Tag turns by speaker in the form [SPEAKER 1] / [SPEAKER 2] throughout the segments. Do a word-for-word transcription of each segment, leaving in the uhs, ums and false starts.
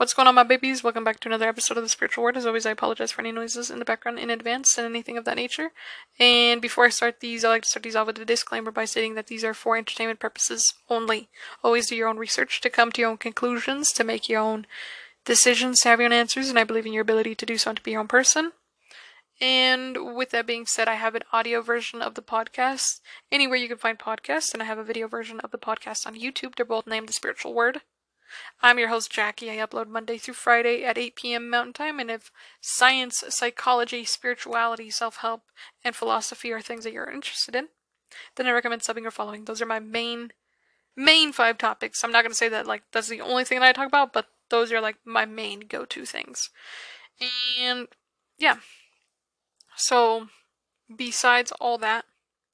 [SPEAKER 1] What's going on, my babies? Welcome back to another episode of The Spiritual Word. As always, I apologize for any noises in the background in advance and anything of that nature. And before I start these, I like to start these off with a disclaimer by stating that these are for entertainment purposes only. Always do your own research to come to your own conclusions, to make your own decisions, to have your own answers, and I believe in your ability to do so and to be your own person. And with that being said, I have an audio version of the podcast anywhere you can find podcasts, and I have a video version of the podcast on YouTube. They're both named The Spiritual Word. I'm your host, Jackie. I upload Monday through Friday at eight p.m. Mountain Time, and if science, psychology, spirituality, self-help, and philosophy are things that you're interested in, then I recommend subbing or following. Those are my main, main five topics. I'm not going to say that, like, that's the only thing that I talk about, but those are, like, my main go-to things. And, yeah. So, besides all that,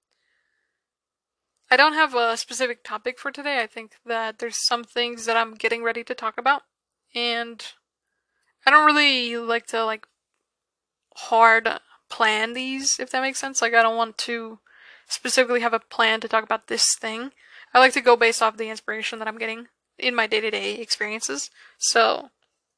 [SPEAKER 1] I don't have a specific topic for today. I think that there's some things that I'm getting ready to talk about, and I don't really like to, like, hard plan these, if that makes sense. Like, I don't want to specifically have a plan to talk about this thing. I like to go based off the inspiration that I'm getting in my day-to-day experiences. So,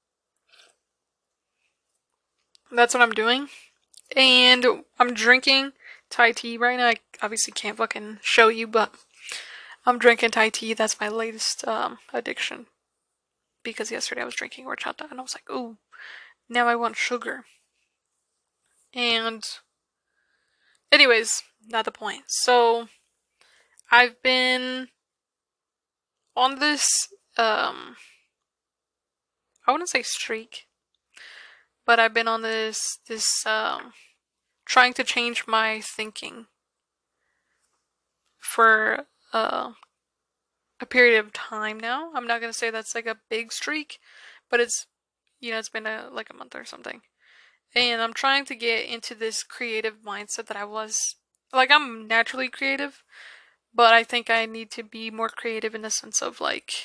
[SPEAKER 1] that's what I'm doing. And I'm drinking Thai tea right now. I obviously can't fucking show you, but I'm drinking Thai tea. That's my latest um, addiction. Because yesterday I was drinking horchata and I was like, ooh, now I want sugar. And anyways, not the point. So I've been on this um I wouldn't say streak, but I've been on this this um trying to change my thinking for uh, a period of time now. I'm not gonna say that's like a big streak, but it's you know, it's been a like a month or something. And I'm trying to get into this creative mindset that I was like I'm naturally creative, but I think I need to be more creative in the sense of like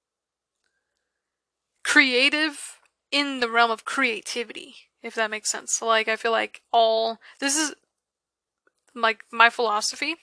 [SPEAKER 1] creative in the realm of creativity, if that makes sense. So, like, I feel like all this is like my philosophy,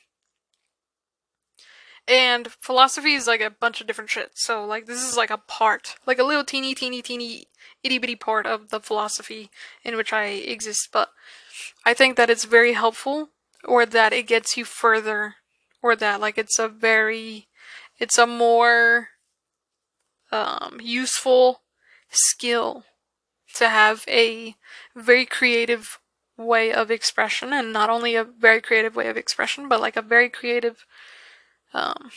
[SPEAKER 1] and philosophy is like a bunch of different shit. So, like, this is like a part, like a little teeny, teeny, teeny, itty bitty part of the philosophy in which I exist. But I think that it's very helpful, or that it gets you further, or that like it's a very, it's a more um, useful skill to have a very creative way of expression, and not only a very creative way of expression, but like a very creative um,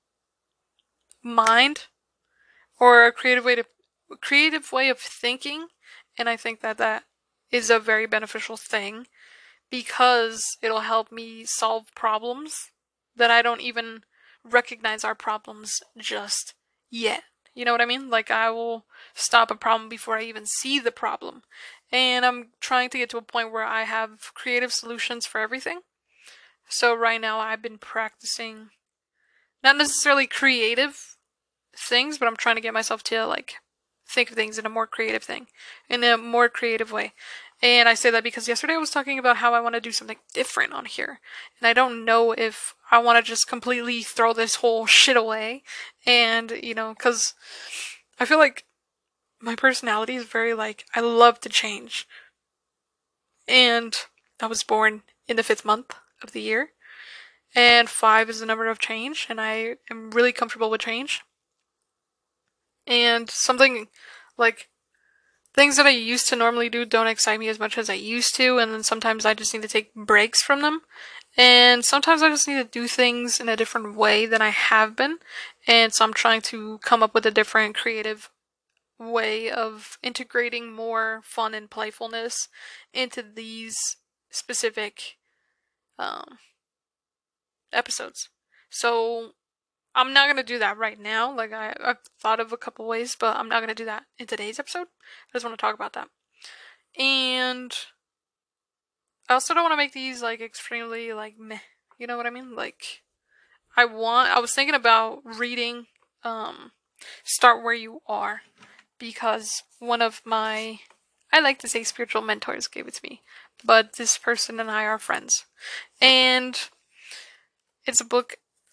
[SPEAKER 1] mind, or a creative way to creative way of thinking. And I think that that is a very beneficial thing because it'll help me solve problems that I don't even recognize are problems just yet. You know what I mean? Like, I will stop a problem before I even see the problem. And I'm trying to get to a point where I have creative solutions for everything. So right now I've been practicing not necessarily creative things, but I'm trying to get myself to like think of things in a more creative thing, in a more creative way. And I say that because yesterday I was talking about how I want to do something different on here. And I don't know if I want to just completely throw this whole shit away. And, you know, because I feel like my personality is very like, I love to change. And I was born in the fifth month of the year. And five is the number of change. And I am really comfortable with change. And something like things that I used to normally do don't excite me as much as I used to, and then sometimes I just need to take breaks from them. And sometimes I just need to do things in a different way than I have been. And so I'm trying to come up with a different creative way of integrating more fun and playfulness into these specific um, episodes. So I'm not gonna do that right now. Like I, I've thought of a couple ways, but I'm not gonna do that in today's episode. I just want to talk about that. And I also don't want to make these like extremely like meh. You know what I mean? Like I want. I was thinking about reading um, "Start Where You Are" because one of my, I like to say spiritual mentors gave it to me, but this person and I are friends, and it's a book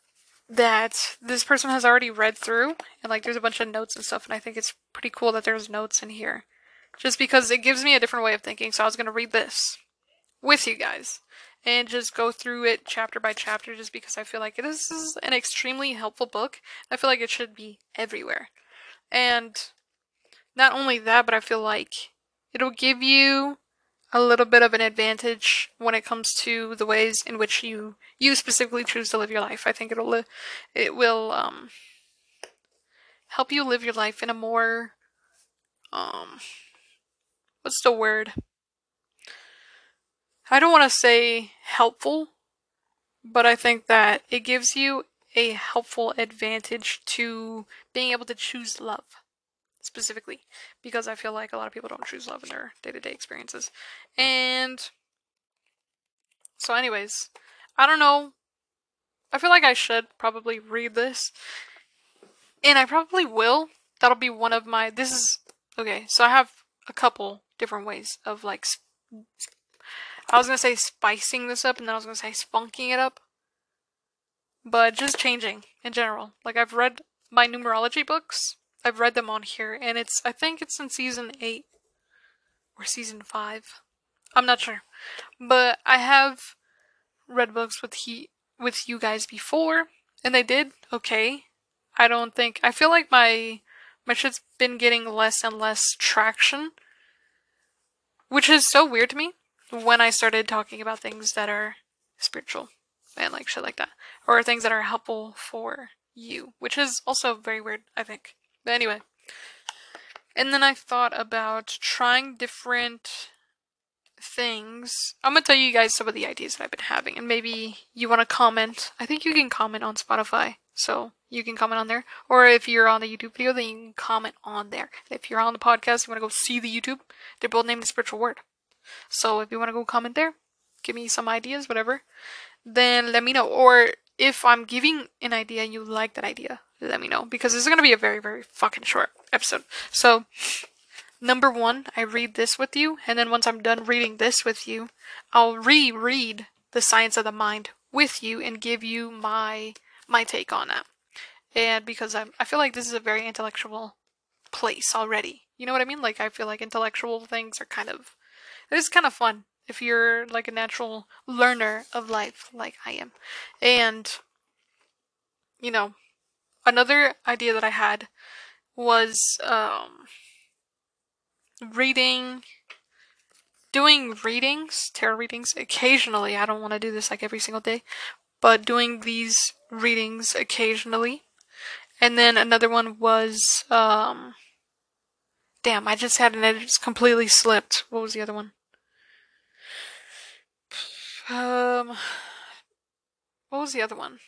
[SPEAKER 1] that this person has already read through, and like there's a bunch of notes and stuff, and I think it's pretty cool that there's notes in here. Just because it gives me a different way of thinking, so I was going to read this with you guys and just go through it chapter by chapter just because I feel like this is an extremely helpful book. I feel like it should be everywhere. And not only that, but I feel like it'll give you a little bit of an advantage when it comes to the ways in which you you specifically choose to live your life. I think it'll li- it will um help you live your life in a more um what's the word? I don't want to say helpful, but I think that it gives you a helpful advantage to being able to choose love specifically, because I feel like a lot of people don't choose love in their day-to-day experiences. And so anyways, I don't know, I feel like I should probably read this, and I probably will. That'll be one of my, this is okay, so I have a couple different ways of like, I was gonna say spicing this up, and then I was gonna say spunking it up, but just changing in general. Like, I've read my numerology books, I've read them on here, and it's, I think it's in season eight or season five. I'm not sure. But I have read books with he with you guys before, and they did okay. I don't think, I feel like my my shit's been getting less and less traction, which is so weird to me when I started talking about things that are spiritual and like shit like that, or things that are helpful for you, which is also very weird, I think. But anyway, and then I thought about trying different things. I'm gonna tell you guys some of the ideas that I've been having, and maybe you want to comment. I think you can comment on Spotify, so you can comment on there. Or if you're on the YouTube video, then you can comment on there. If you're on the podcast, you want to go see the YouTube, they're both named The Spiritual Word. So if you want to go comment there, give me some ideas, whatever, then let me know. Or if I'm giving an idea and you like that idea, let me know. Because this is going to be a very, very fucking short episode. So, number one, I read this with you, and then once I'm done reading this with you, I'll reread The Science of the Mind with you and give you my my take on that. And because I'm, I feel like this is a very intellectual place already. You know what I mean? Like, I feel like intellectual things are kind of, it's kind of fun if you're like a natural learner of life like I am. And, you know, another idea that I had was um, reading, doing readings, tarot readings occasionally. I don't want to do this like every single day, but doing these readings occasionally. And then another one was, um, damn, I just had an edit, it's completely slipped. What was the other one? Um, what was the other one?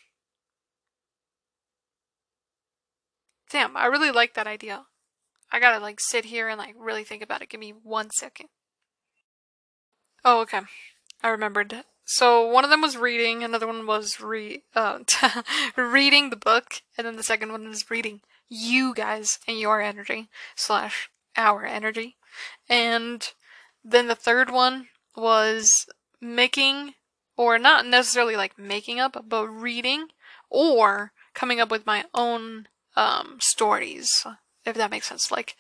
[SPEAKER 1] Damn, I really like that idea. I gotta like sit here and like really think about it. Give me one second. Oh, okay. I remembered. So one of them was reading, another one was re uh, reading the book, and then the second one was reading you guys and your energy slash our energy, and then the third one was making, or not necessarily like making up, but reading or coming up with my own um, stories, if that makes sense. Like,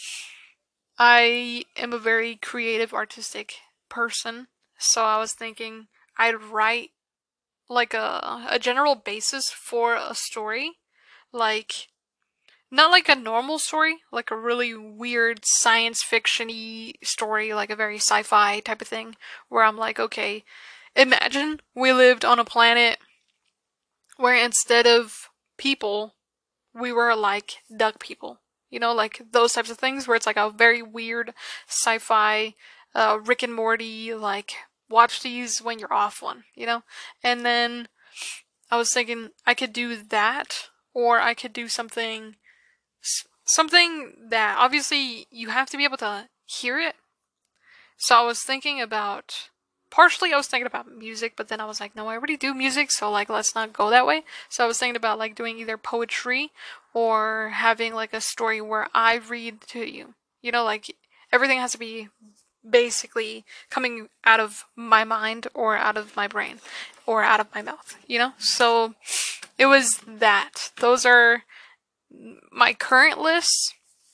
[SPEAKER 1] I am a very creative, artistic person, so I was thinking I'd write like a a general basis for a story, like not like a normal story, like a really weird science fiction-y story, like a very sci-fi type of thing, where I'm like, okay, imagine we lived on a planet where instead of people, we were like duck people. You know, like those types of things where it's like a very weird sci-fi, uh, Rick and Morty, like watch these when you're off one, you know? And then I was thinking I could do that, or I could do something, something that obviously you have to be able to hear it. So I was thinking about, partially I was thinking about music, but then I was like, no, I already do music, so like let's not go that way. So I was thinking about like doing either poetry or having like a story where I read to you. You know, like everything has to be basically coming out of my mind or out of my brain or out of my mouth, you know? So it was that. Those are my current lists.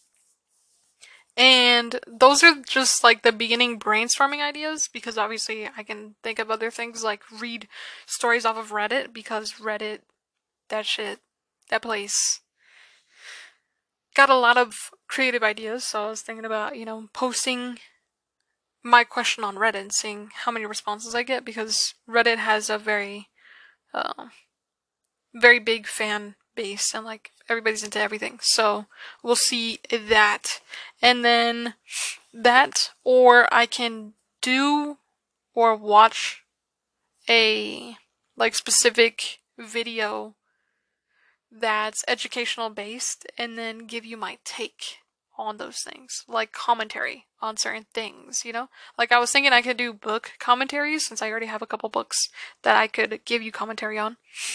[SPEAKER 1] And those are just like the beginning brainstorming ideas, because obviously I can think of other things like read stories off of Reddit, because Reddit, that shit, that place got a lot of creative ideas. So I was thinking about, you know, posting my question on Reddit and seeing how many responses I get, because Reddit has a very, uh, very big fan base and like everybody's into everything. So we'll see that. And then that, or I can do or watch a like specific video that's educational based and then give you my take on those things, like commentary on certain things, you know? Like I was thinking I could do book commentaries, since I already have a couple books that I could give you commentary on.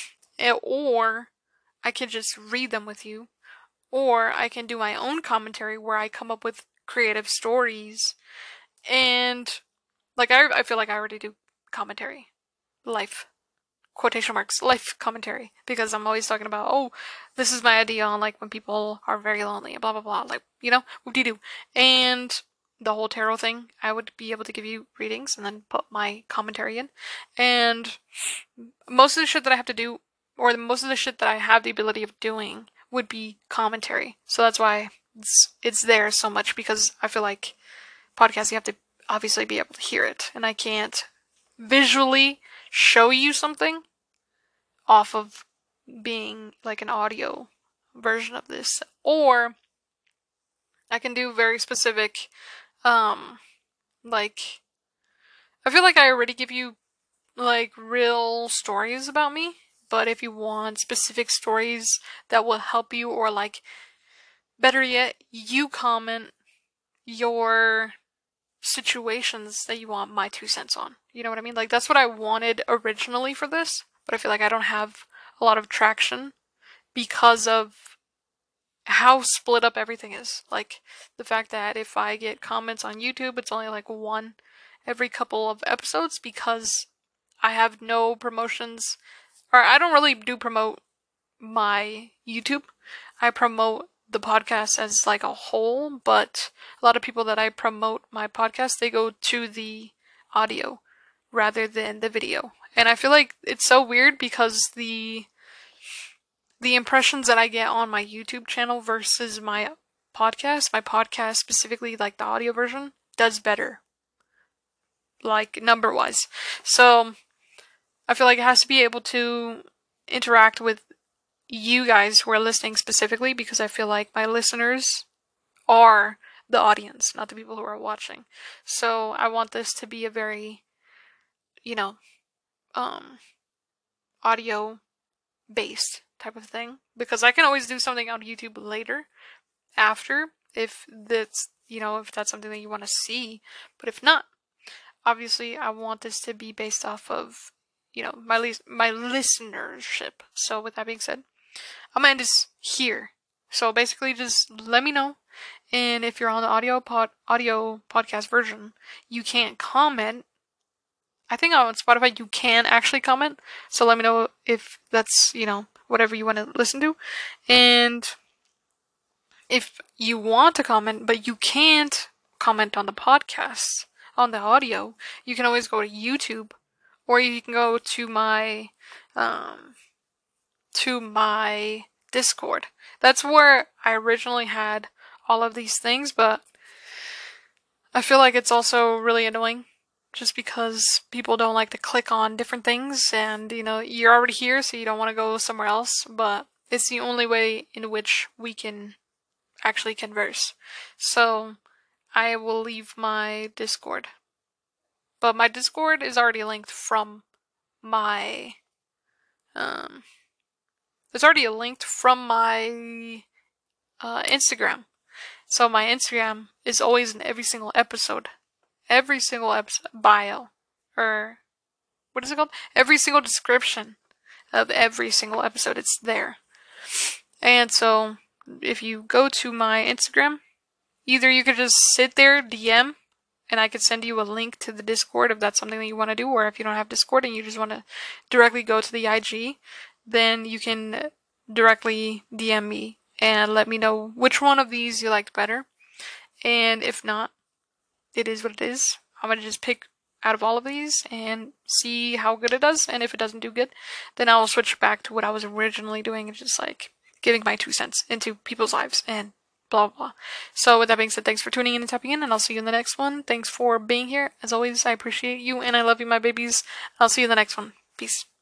[SPEAKER 1] Or I could just read them with you. Or I can do my own commentary where I come up with creative stories. And like I, I feel like I already do commentary. Life. Quotation marks. Life commentary. Because I'm always talking about, oh, this is my idea on like when people are very lonely and blah blah blah. Like, you know, whoop-de-doo. And the whole tarot thing, I would be able to give you readings and then put my commentary in. And most of the shit that I have to do, or most of the shit that I have the ability of doing, would be commentary. So that's why it's, it's there so much, because I feel like podcasts, you have to obviously be able to hear it. And I can't visually show you something off of being like an audio version of this. Or I can do very specific, um, like, I feel like I already give you like real stories about me, but if you want specific stories that will help you, or like better yet, you comment your situations that you want my two cents on. You know what I mean? Like that's what I wanted originally for this, but I feel like I don't have a lot of traction because of how split up everything is. Like the fact that if I get comments on YouTube, it's only like one every couple of episodes, because I have no promotions, or I don't really do promote my YouTube. I promote the podcast as like a whole, but a lot of people that I promote my podcast, they go to the audio rather than the video. And I feel like it's so weird, because the the impressions that I get on my YouTube channel versus my podcast, my podcast specifically, like the audio version, does better, like number wise. So I feel like it has to be able to interact with you guys who are listening specifically, because I feel like my listeners are the audience, not the people who are watching. So I want this to be a very, you know, um, audio based type of thing, because I can always do something on YouTube later after, if that's, you know, if that's something that you want to see. But if not, obviously I want this to be based off of, you know, my li- my listenership. So with that being said, I'm gonna end this here. So basically, just let me know. And if you're on the audio pod audio podcast version, you can't comment. I think on Spotify you can actually comment. So let me know if that's, you know, whatever you want to listen to. And if you want to comment, but you can't comment on the podcast, on the audio, you can always go to YouTube, or you can go to my, um, to my Discord. That's where I originally had all of these things, but I feel like it's also really annoying, just because people don't like to click on different things, and you know, you're already here, so you don't want to go somewhere else, but it's the only way in which we can actually converse. So I will leave my Discord. But my Discord is already linked from my um it's already linked from my uh, Instagram. So my Instagram is always in every single episode. Every single episode bio. Or what is it called? Every single description of every single episode, it's there. And so if you go to my Instagram, either you could just sit there, D M, and I could send you a link to the Discord if that's something that you want to do, or if you don't have Discord and you just want to directly go to the I G, then you can directly D M me and let me know which one of these you liked better. And if not, it is what it is. I'm going to just pick out of all of these and see how good it does, and if it doesn't do good, then I'll switch back to what I was originally doing, and just like giving my two cents into people's lives and blah blah. So with that being said, thanks for tuning in and tapping in, and I'll see you in the next one. Thanks for being here. As always, I appreciate you and I love you, my babies. I'll see you in the next one. Peace.